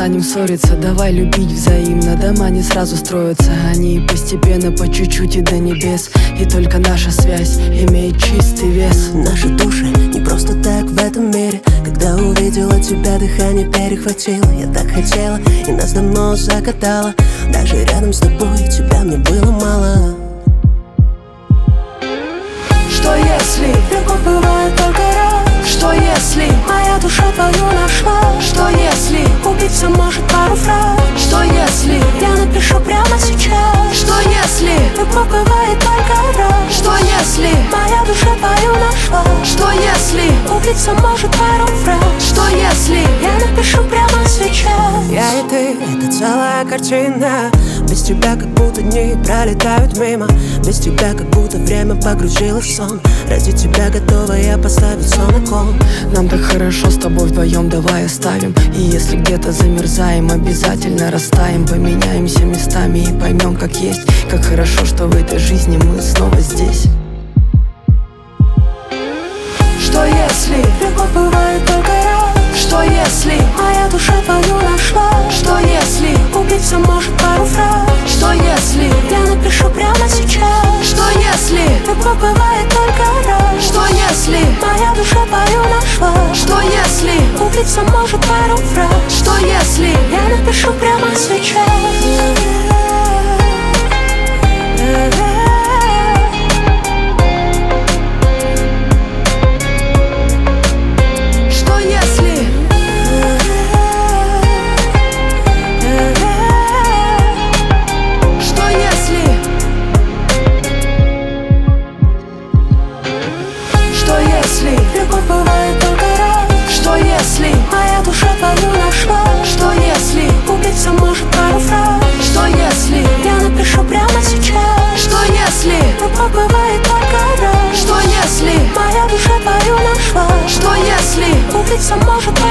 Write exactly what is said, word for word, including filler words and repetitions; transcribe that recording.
перестанем ссориться, давай любить взаимно. Дома не сразу строятся, они постепенно, по чуть-чуть и до небес. И только наша связь имеет чистый вес. Наши души не просто так в этом мире. Когда увидела тебя, дыхание перехватило. Я так хотела, и нас давно закатала. Даже рядом с тобой тебя мне было мало. Что если любовь бывает только раз? Что если моя душа твою нашла? Что если убийца может пару фраз? Что если я напишу прямо сейчас? Что если любовь бывает только раз? Что если моя душа твою нашла? Что если убийца может пару фраз? Что если я напишу прямо сейчас? Я и ты — это целая картина. Без тебя как будто дни пролетают мимо. Без тебя как будто время погрузилось в сон. Ради тебя готова я поставить сон на кон. Нам так хорошо с тобой вдвоем, давай оставим. И если где-то замерзаем, обязательно растаем. Поменяемся местами и поймем, как есть. Как хорошо, что в этой жизни мы снова здесь. Что если любовь бывает только раз? Что если моя душа твою нашла? Что если убийца может пару фраз? Что если я напишу прямо сейчас? Что если любовь бывает только раз? Что если моя душа твою нашла? Что если убийца может пару фраз? Что если я напишу прямо сейчас? любовь бывает только раз? Что если моя душа твою нашла? Что если убийца может пару фраз? Что если я напишу прямо сейчас? Что если любовь бывает только раз? Что если моя душа твою нашла? Что если убийца может